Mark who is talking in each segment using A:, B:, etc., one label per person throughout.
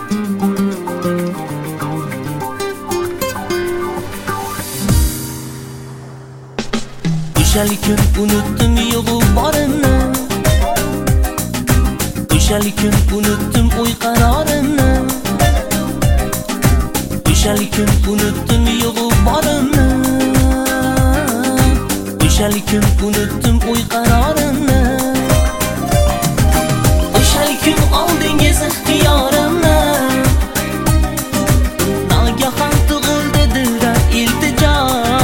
A: O'shalik kun unutdim yo'g'u borimni, o'shalik kun unutdim o'y qarorimni, o'shalik kun unutdim yo'g'u borimni, o'shalik kun unutdim o'y qarorimni, o'shalik kun oldingiz ixtiyorimni, nagahon tug'ildi dilda iltijo.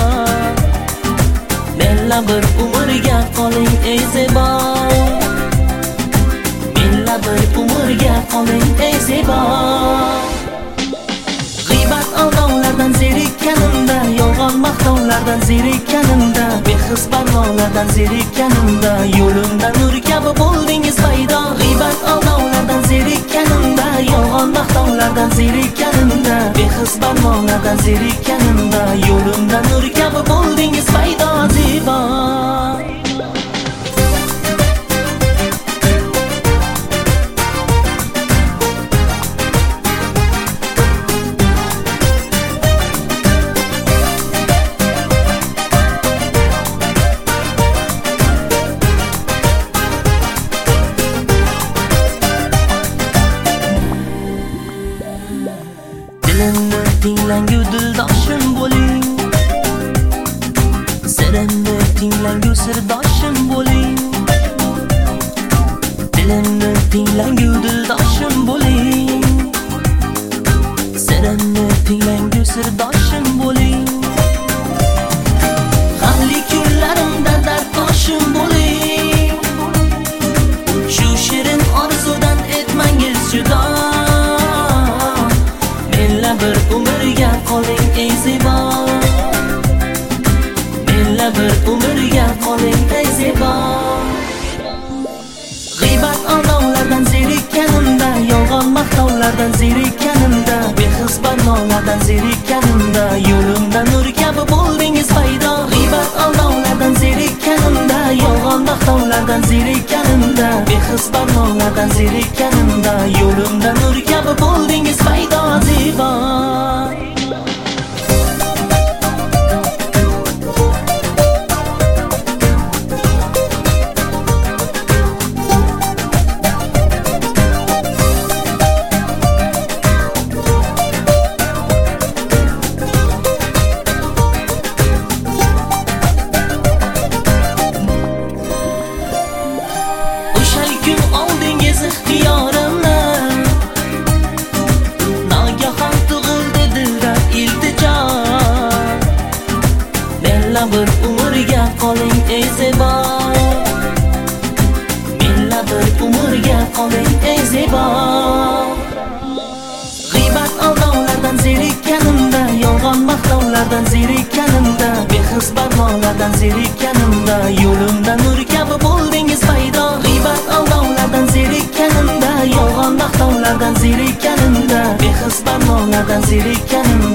A: Bir umrga qoling ey zebo, menla bir umrga qoling ey zebo. G'iybat aldovlardan zerikkanimda, yolg'on maqtovlardan zerikkanimda, behis barmolardan zerikkanimda, yo'limdan nur kabi bo'ldingiz paydo. G'iybat aldovlardan zerikkanimda, yolg'on maqtovlardan zerikkanimda, behis barmolardan zerikkanimda, yo'limdan nur kabi bo'ldingiz paydo zebo. Dilimni tinglangu dildoshim bo'ling, sirimni tinglangu sirdoshim bo'ling, dilimni tinglangu dildoshim bo'ling, sirimni tinglangu sirdoshim bo'ling, g'amli kunlarimda darddoshim bo'ling, shu shirin orzudan etmangiz judo. Menla bir umrga qoling ey zebo, menla bir umrga qoling ey zebo. G'iybat aldovlardan zerikkanimda, yolg'on maqtovlardan zerikkanimda, behis barmolardan zerikkanimda, yo'limdan nur kabi bo'ldingiz paydo. G'iybat aldovlardan zerikkanimda, yolg'on maqtovlardan zerikkanimda, behis barmolardan zerikkanimda, yo'limdan nur kabi bo'ldingiz paydo zebo. O'shalik kun oldingiz ixtiyorimni, nagahon tug'ildi dilda iltijo. Menla bir umrga qoling ey zebo, menla bir umrga qoling ey zebo. G'iybat aldovlardan zerikkanimda, yolg'on maqtovlardan zerikkanimda, behis barmolardan zerikkanimda, yo'limdan nur kabi bo'ldingiz paydo. G'iybat aldovlardan zerikkanimda, yolg'on maqtovlardan zerikkanimda, behis barmolardan zerikkanimda,